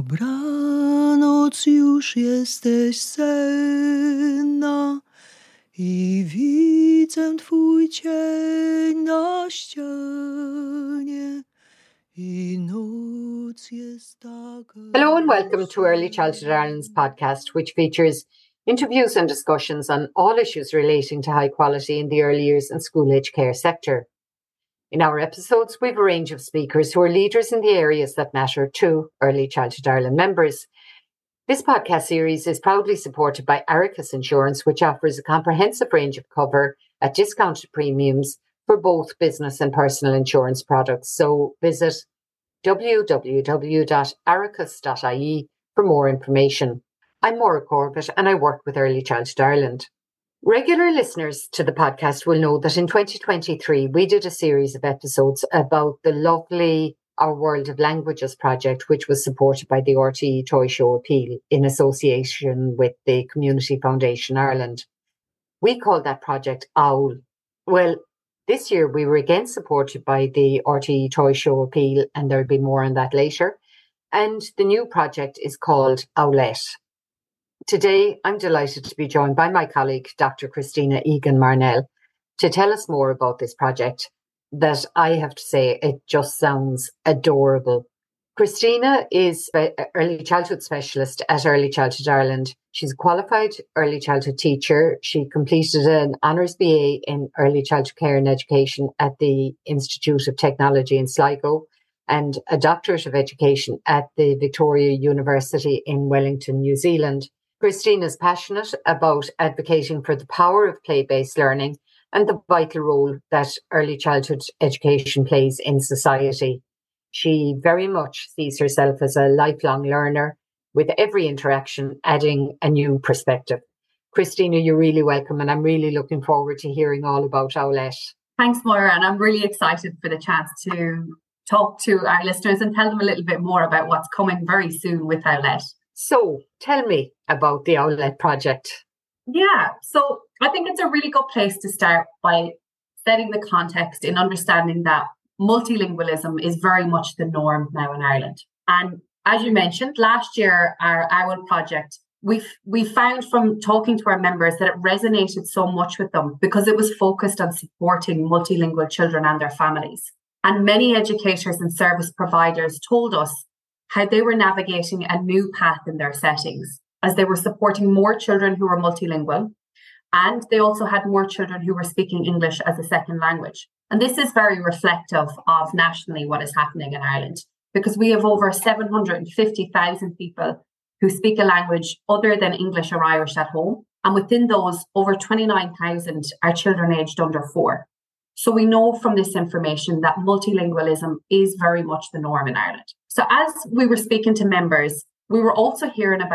Dobranoc, już jesteś senna i widzę twój cień na ścianie i noc jest taka... Hello and welcome to Early Childhood Ireland's podcast, which features interviews and discussions on all issues relating to high quality in the early years and school-age care sector. In our episodes, we have a range of speakers who are leaders in the areas that matter to Early Childhood Ireland members. This podcast series is proudly supported by Arachas Insurance, which offers a comprehensive range of cover at discounted premiums for both business and personal insurance products. So visit www.arachas.ie for more information. I'm Maura Corbett and I work with Early Childhood Ireland. Regular listeners to the podcast will know that in 2023 we did a series of episodes about the lovely Our World of Languages project, which was supported by the RTE Toy Show Appeal in association with the Community Foundation Ireland. We called that project OWL. Well, this year we were again supported by the RTE Toy Show Appeal, and there'll be more on that later. And the new project is called Owlet. Today, I'm delighted to be joined by my colleague, Dr. Christina Egan-Marnell, to tell us more about this project that I have to say, it just sounds adorable. Christina is an early childhood specialist at Early Childhood Ireland. She's a qualified early childhood teacher. She completed an honours BA in early childhood care and education at the Institute of Technology in Sligo and a doctorate of education at the Victoria University in Wellington, New Zealand. Christina is passionate about advocating for the power of play-based learning and the vital role that early childhood education plays in society. She very much sees herself as a lifelong learner, with every interaction adding a new perspective. Christina, you're really welcome, and I'm really looking forward to hearing all about Owlet. Thanks, Maura, and I'm really excited for the chance to talk to our listeners and tell them a little bit more about what's coming very soon with Owlet. So, tell me about the Owlet project. Yeah, so I think it's a really good place to start by setting the context in understanding that multilingualism is very much the norm now in Ireland. And as you mentioned, last year, our OWL project, we found from talking to our members that it resonated so much with them because it was focused on supporting multilingual children and their families. And many educators and service providers told us how they were navigating a new path in their settings as they were supporting more children who were multilingual, and they also had more children who were speaking English as a second language. And this is very reflective of nationally what is happening in Ireland, because we have over 750,000 people who speak a language other than English or Irish at home. And within those, over 29,000 are children aged under 4. So we know from this information that multilingualism is very much the norm in Ireland. So as we were speaking to members, we were also hearing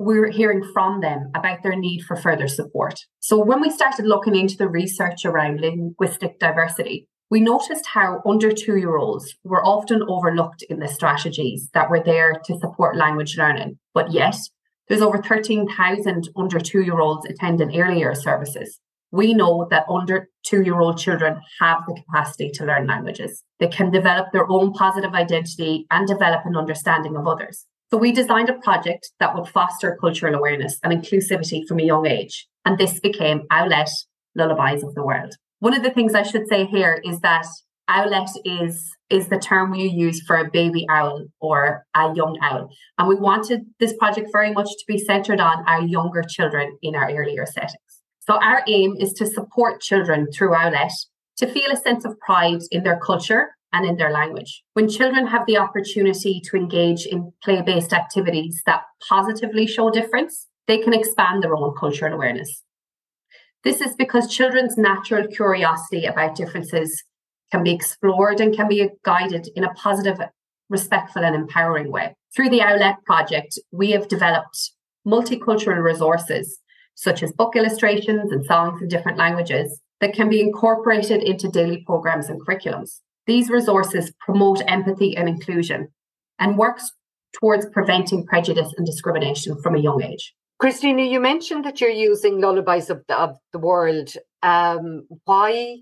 from them about their need for further support. So when we started looking into the research around linguistic diversity, we noticed how under 2-year-olds were often overlooked in the strategies that were there to support language learning. But yet, there's over 13,000 under 2-year-olds attending early year services. We know that under 2-year-old children have the capacity to learn languages. They can develop their own positive identity and develop an understanding of others. So we designed a project that would foster cultural awareness and inclusivity from a young age. And this became Owlet, Lullabies of the World. One of the things I should say here is that Owlet is the term we use for a baby owl or a young owl. And we wanted this project very much to be centred on our younger children in our earlier settings. So our aim is to support children through Owlet to feel a sense of pride in their culture and in their language. When children have the opportunity to engage in play-based activities that positively show difference, they can expand their own cultural awareness. This is because children's natural curiosity about differences can be explored and can be guided in a positive, respectful and empowering way. Through the Owlet project, we have developed multicultural resources such as book illustrations and songs in different languages that can be incorporated into daily programs and curriculums. These resources promote empathy and inclusion and works towards preventing prejudice and discrimination from a young age. Christina, you mentioned that you're using Lullabies of the World. Why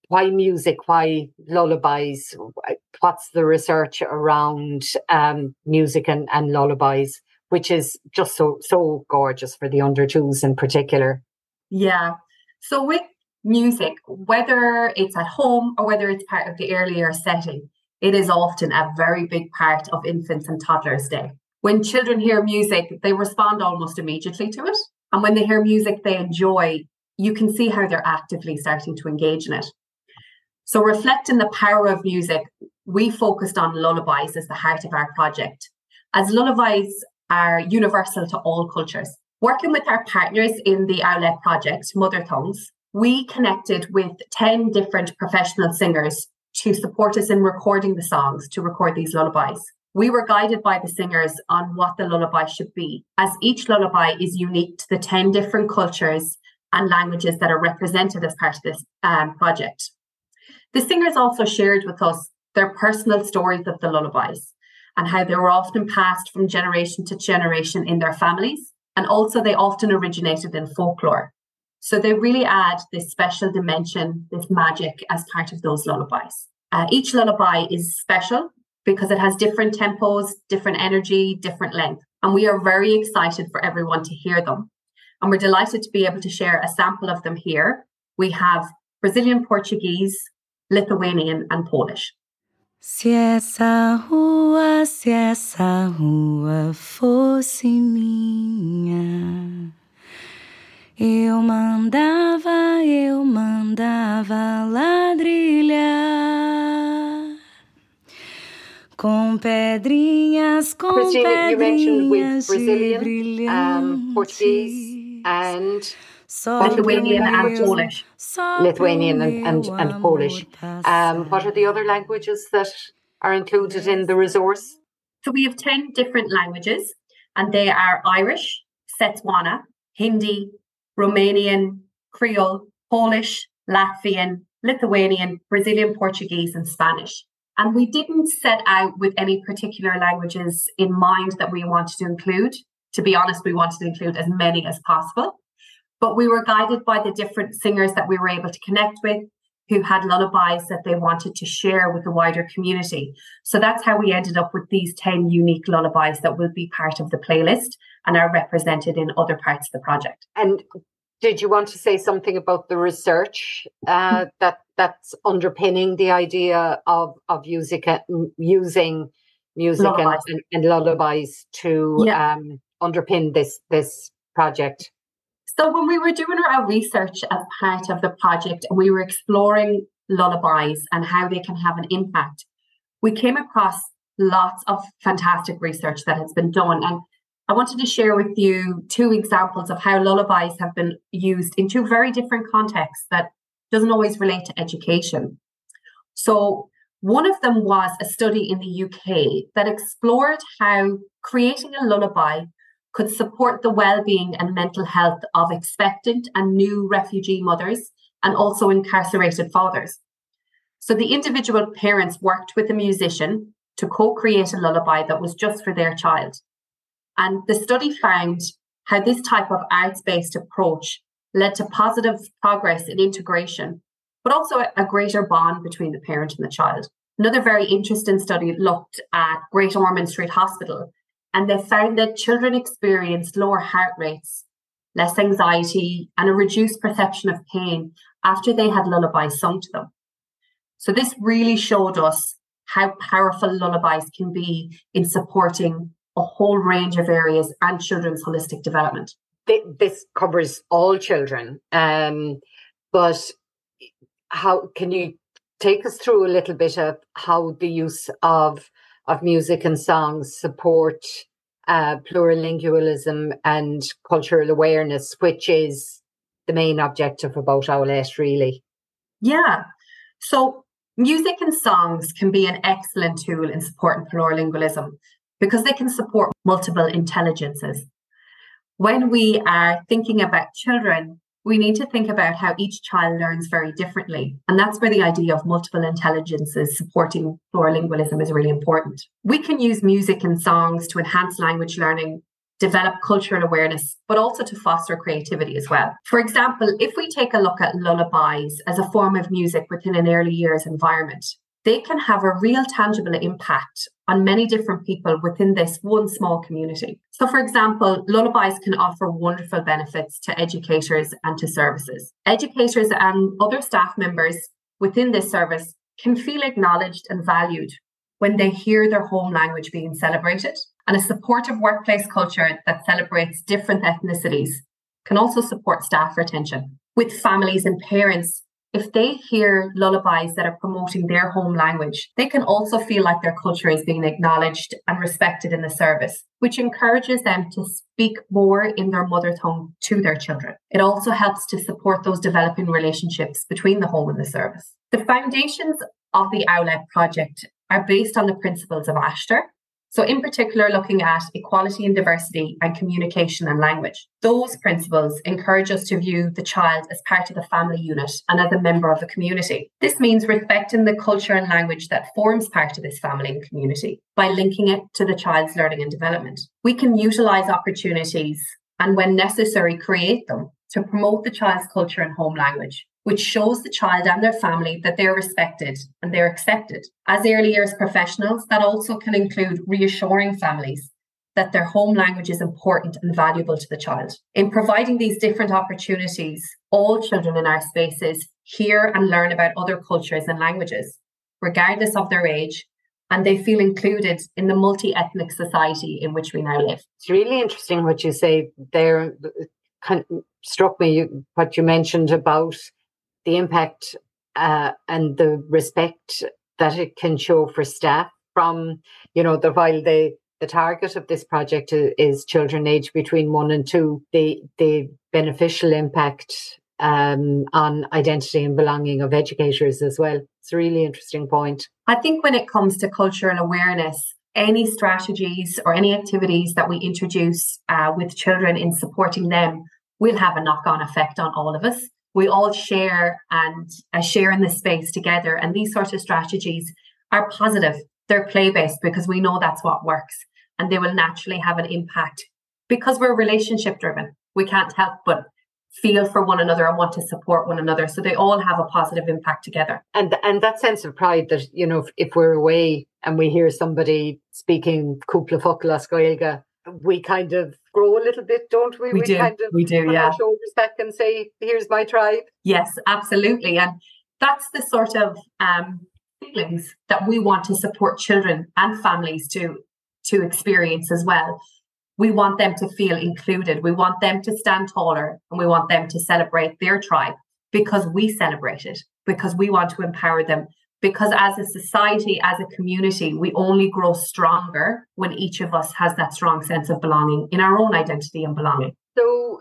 why music? Why lullabies? What's the research around music and lullabies, which is just so gorgeous for the under twos in particular? Yeah. So with music, whether it's at home or whether it's part of the earlier setting, it is often a very big part of infants and toddlers' day. When children hear music, they respond almost immediately to it. And when they hear music they enjoy, you can see how they're actively starting to engage in it. So reflecting the power of music, we focused on lullabies as the heart of our project, as lullabies are universal to all cultures. Working with our partners in the Owlet project, Mother Tongues, we connected with 10 different professional singers to support us in recording the songs, to record these lullabies. We were guided by the singers on what the lullaby should be, as each lullaby is unique to the 10 different cultures and languages that are represented as part of this project. The singers also shared with us their personal stories of the lullabies and how they were often passed from generation to generation in their families, and also they often originated in folklore. So they really add this special dimension, this magic as part of those lullabies. Each lullaby is special because it has different tempos, different energy, different length. And we are very excited for everyone to hear them. And we're delighted to be able to share a sample of them here. We have Brazilian Portuguese, Lithuanian and Polish. Se essa rua fosse minha, eu mandava ladrilhar com pedrinhas, Christina, you mentioned with Brazilian, Portuguese and Lithuanian and Polish. Lithuanian and Polish. What are the other languages that are included in the resource? So we have 10 different languages, and they are Irish, Setswana, Hindi, Romanian, Creole, Polish, Latvian, Lithuanian, Brazilian Portuguese, and Spanish. And we didn't set out with any particular languages in mind that we wanted to include. To be honest, we wanted to include as many as possible. But we were guided by the different singers that we were able to connect with, who had lullabies that they wanted to share with the wider community. So that's how we ended up with these 10 unique lullabies that will be part of the playlist and are represented in other parts of the project. And did you want to say something about the research that's underpinning the idea of using music lullabies. And lullabies to underpin this project? So when we were doing our research as part of the project and we were exploring lullabies and how they can have an impact, we came across lots of fantastic research that has been done. And I wanted to share with you 2 examples of how lullabies have been used in 2 very different contexts that doesn't always relate to education. So one of them was a study in the UK that explored how creating a lullaby could support the well-being and mental health of expectant and new refugee mothers and also incarcerated fathers. So the individual parents worked with a musician to co-create a lullaby that was just for their child. And the study found how this type of arts-based approach led to positive progress in integration, but also a greater bond between the parent and the child. Another very interesting study looked at Great Ormond Street Hospital, and they found that children experienced lower heart rates, less anxiety, and a reduced perception of pain after they had lullabies sung to them. So this really showed us how powerful lullabies can be in supporting a whole range of areas and children's holistic development. This covers all children, but how can you take us through a little bit of how the use of music and songs support plurilingualism and cultural awareness, which is the main objective about Owlet, really? Yeah. So music and songs can be an excellent tool in supporting plurilingualism because they can support multiple intelligences. When we are thinking about children, we need to think about how each child learns very differently. And that's where the idea of multiple intelligences supporting plurilingualism is really important. We can use music and songs to enhance language learning develop cultural awareness, but also to foster creativity as well. For example, if we take a look at lullabies as a form of music within an early years environment, they can have a real tangible impact on many different people within this one small community. So, for example, lullabies can offer wonderful benefits to educators and to services. Educators and other staff members within this service can feel acknowledged and valued when they hear their home language being celebrated. And a supportive workplace culture that celebrates different ethnicities can also support staff retention. With families and parents, if they hear lullabies that are promoting their home language, they can also feel like their culture is being acknowledged and respected in the service, which encourages them to speak more in their mother tongue to their children. It also helps to support those developing relationships between the home and the service. The foundations of the Owlet project are based on the principles of Ashtar. So in particular, looking at equality and diversity and communication and language. Those principles encourage us to view the child as part of the family unit and as a member of the community. This means respecting the culture and language that forms part of this family and community by linking it to the child's learning and development. We can utilise opportunities and, when necessary, create them to promote the child's culture and home language, which shows the child and their family that they're respected and they're accepted. As early years professionals, that also can include reassuring families that their home language is important and valuable to the child. In providing these different opportunities, all children in our spaces hear and learn about other cultures and languages, regardless of their age, and they feel included in the multi-ethnic society in which we now live. It's really interesting what you say there. Kind of struck me what you mentioned about the impact and the respect that it can show for staff from, while the target of this project is children aged between 1 and 2, the beneficial impact on identity and belonging of educators as well. It's a really interesting point. I think when it comes to cultural awareness, any strategies or any activities that we introduce with children in supporting them will have a knock-on effect on all of us. We all share and share in this space together. And these sorts of strategies are positive. They're play-based because we know that's what works. And they will naturally have an impact because we're relationship driven. We can't help but feel for one another and want to support one another. So they all have a positive impact together. And that sense of pride that, if we're away and we hear somebody speaking Cúpla Focail Gaeilge, we kind of grow a little bit, don't we? We do, put our shoulders back and say, here's my tribe. Yes, absolutely. And that's the sort of feelings that we want to support children and families to experience as well. We want them to feel included. We want them to stand taller and we want them to celebrate their tribe because we celebrate it, because we want to empower them. Because as a society, as a community, we only grow stronger when each of us has that strong sense of belonging in our own identity and belonging. So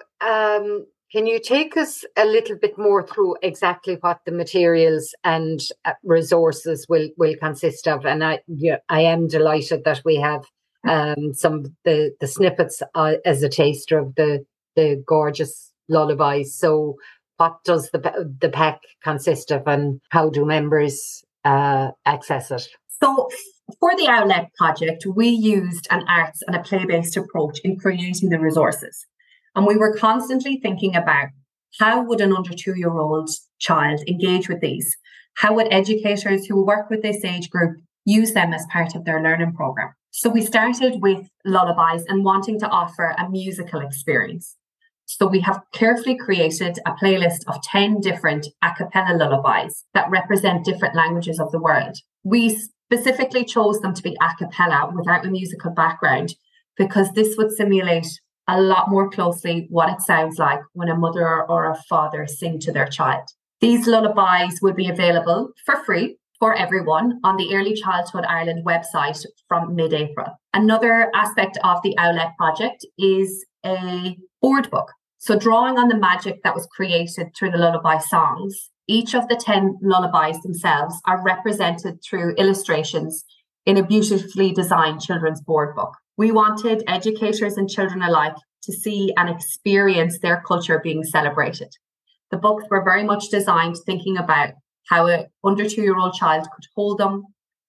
can you take us a little bit more through exactly what the materials and resources will consist of? And I am delighted that we have some the snippets as a taster of the gorgeous lullabies. So what does the pack consist of and how do members access it? So for the Owlet project, we used an arts and a play-based approach in creating the resources. And we were constantly thinking about how would an under 2-year-old child engage with these? How would educators who work with this age group use them as part of their learning program? So we started with lullabies and wanting to offer a musical experience. So we have carefully created a playlist of 10 different a cappella lullabies that represent different languages of the world. We specifically chose them to be a cappella without a musical background because this would simulate a lot more closely what it sounds like when a mother or a father sing to their child. These lullabies will be available for free for everyone on the Early Childhood Ireland website from mid-April. Another aspect of the Owlet project is a board book. So drawing on the magic that was created through the lullaby songs, each of the 10 lullabies themselves are represented through illustrations in a beautifully designed children's board book. We wanted educators and children alike to see and experience their culture being celebrated. The books were very much designed thinking about how an under 2-year-old child could hold them,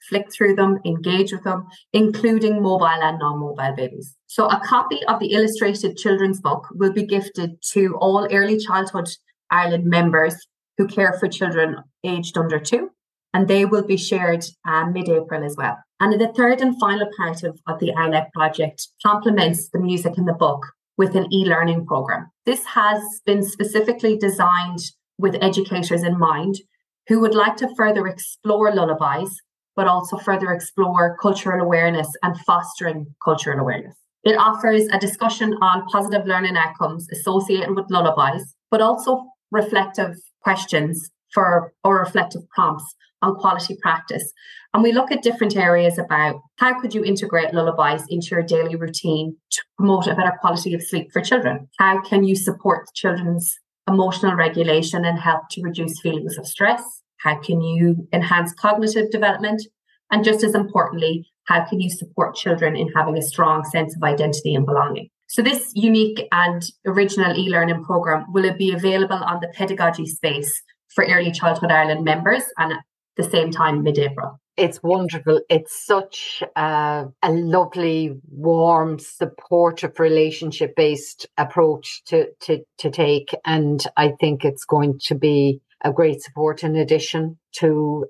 flick through them, engage with them, including mobile and non-mobile babies. So a copy of the illustrated children's book will be gifted to all Early Childhood Ireland members who care for children aged under 2, and they will be shared mid-April as well. And the third and final part of the ILEC project complements the music in the book with an e-learning program. This has been specifically designed with educators in mind who would like to further explore lullabies, but also further explore cultural awareness and fostering cultural awareness. It offers a discussion on positive learning outcomes associated with lullabies, but also reflective questions or reflective prompts on quality practice. And we look at different areas about how could you integrate lullabies into your daily routine to promote a better quality of sleep for children? How can you support children's emotional regulation and help to reduce feelings of stress? How can you enhance cognitive development? And just as importantly, how can you support children in having a strong sense of identity and belonging? So this unique and original e-learning programme will be available on the pedagogy space for Early Childhood Ireland members and at the same time mid-April. It's wonderful. It's such a lovely, warm, supportive, relationship-based approach to take. And I think it's going to be a great support in addition to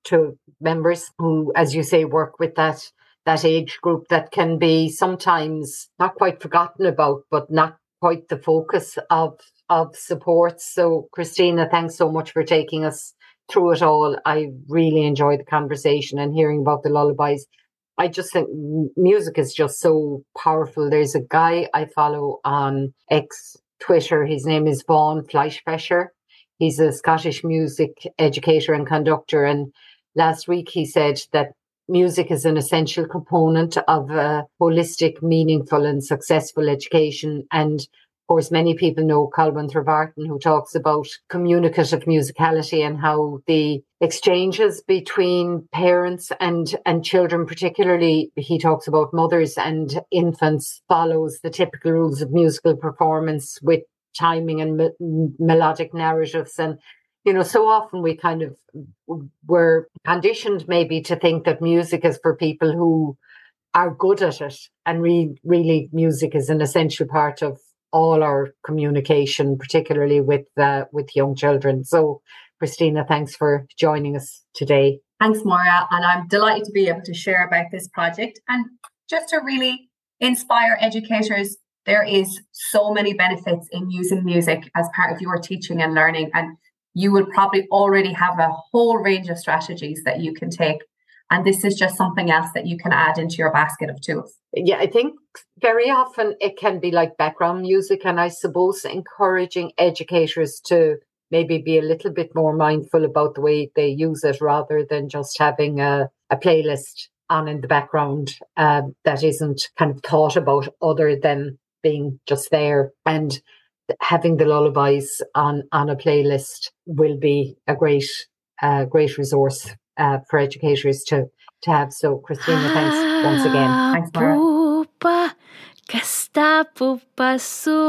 members who, as you say, work with that age group that can be sometimes not quite forgotten about, but not quite the focus of support. So, Christina, thanks so much for taking us through it all. I really enjoyed the conversation and hearing about the lullabies. I just think music is just so powerful. There's a guy I follow on Twitter. His name is Vaughan Fleischfäscher. He's a Scottish music educator and conductor. And last week he said that music is an essential component of a holistic, meaningful and successful education. And of course, many people know Colin Trevartin, who talks about communicative musicality and how the exchanges between parents and children, particularly he talks about mothers and infants, follows the typical rules of musical performance with timing and melodic narratives. And, you know, so often we kind of were conditioned maybe to think that music is for people who are good at it. And really music is an essential part of all our communication, particularly with young children. So, Christina, thanks for joining us today. Thanks, Maura. And I'm delighted to be able to share about this project and just to really inspire educators. There is so many benefits in using music as part of your teaching and learning. And you will probably already have a whole range of strategies that you can take. And this is just something else that you can add into your basket of tools. Yeah, I think very often it can be like background music. And I suppose encouraging educators to maybe be a little bit more mindful about the way they use it rather than just having a playlist on in the background that isn't kind of thought about other than being just there. And having the lullabies on a playlist will be a great resource for educators to have. So, Christina, thanks once again. Thanks, Maura. Pupa, kasta pupa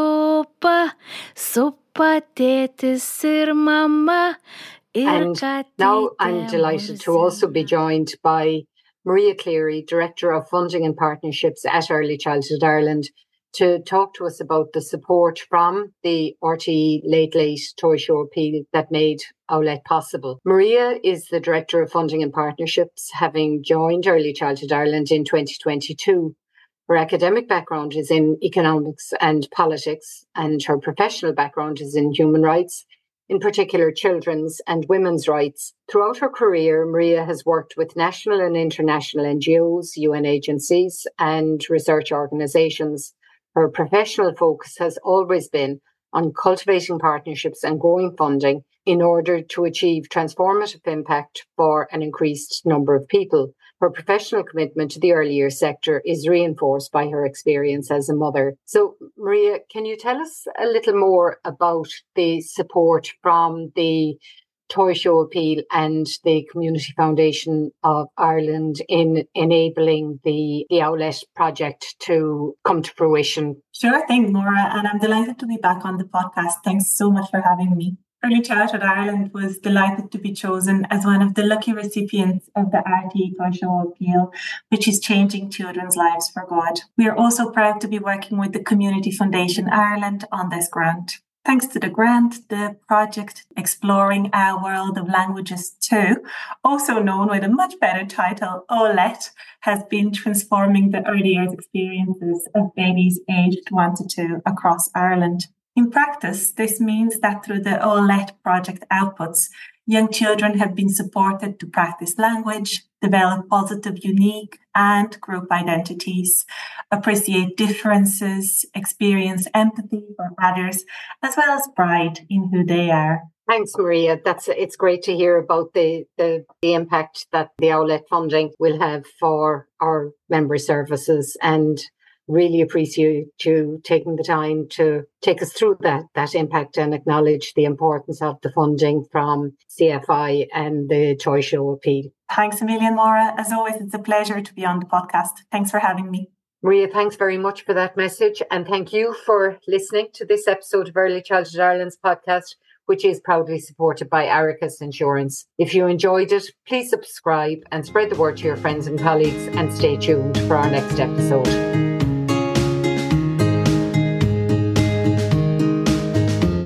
sopa, sopa tetis ir mama. And now I'm delighted to also be joined by Maria Cleary, Director of Funding and Partnerships at Early Childhood Ireland, to talk to us about the support from the RTE Late Toy Show appeal that made Owlet possible. Maria is the Director of Funding and Partnerships, having joined Early Childhood Ireland in 2022. Her academic background is in economics and politics, and her professional background is in human rights, in particular children's and women's rights. Throughout her career, Maria has worked with national and international NGOs, UN agencies, and research organisations. Her professional focus has always been on cultivating partnerships and growing funding in order to achieve transformative impact for an increased number of people. Her professional commitment to the early years sector is reinforced by her experience as a mother. So, Maria, can you tell us a little more about the support from the Toy Show appeal and the Community Foundation of Ireland in enabling the Owlet project to come to fruition? Sure thing, Maura, and I'm delighted to be back on the podcast. Thanks so much for having me. Early Childhood Ireland was delighted to be chosen as one of the lucky recipients of the RTE Toy Show Appeal, which is changing children's lives for God. We are also proud to be working with the Community Foundation Ireland on this grant. Thanks to the grant, the project Exploring Our World of Languages 2, also known with a much better title, OLET, has been transforming the early years experiences of babies aged 1 to 2 across Ireland. In practice, this means that through the OLET project outputs, young children have been supported to practice language, develop positive, unique and group identities, appreciate differences, experience empathy for others, as well as pride in who they are. Thanks, Maria. It's great to hear about the impact that the OLET funding will have for our member services, and really appreciate you taking the time to take us through that impact and acknowledge the importance of the funding from CFI and the Toy Show Appeal. Thanks a million, Maura. As always, it's a pleasure to be on the podcast. Thanks for having me. Maria, thanks very much for that message. And thank you for listening to this episode of Early Childhood Ireland's podcast, which is proudly supported by Aricus Insurance. If you enjoyed it, please subscribe and spread the word to your friends and colleagues, and stay tuned for our next episode.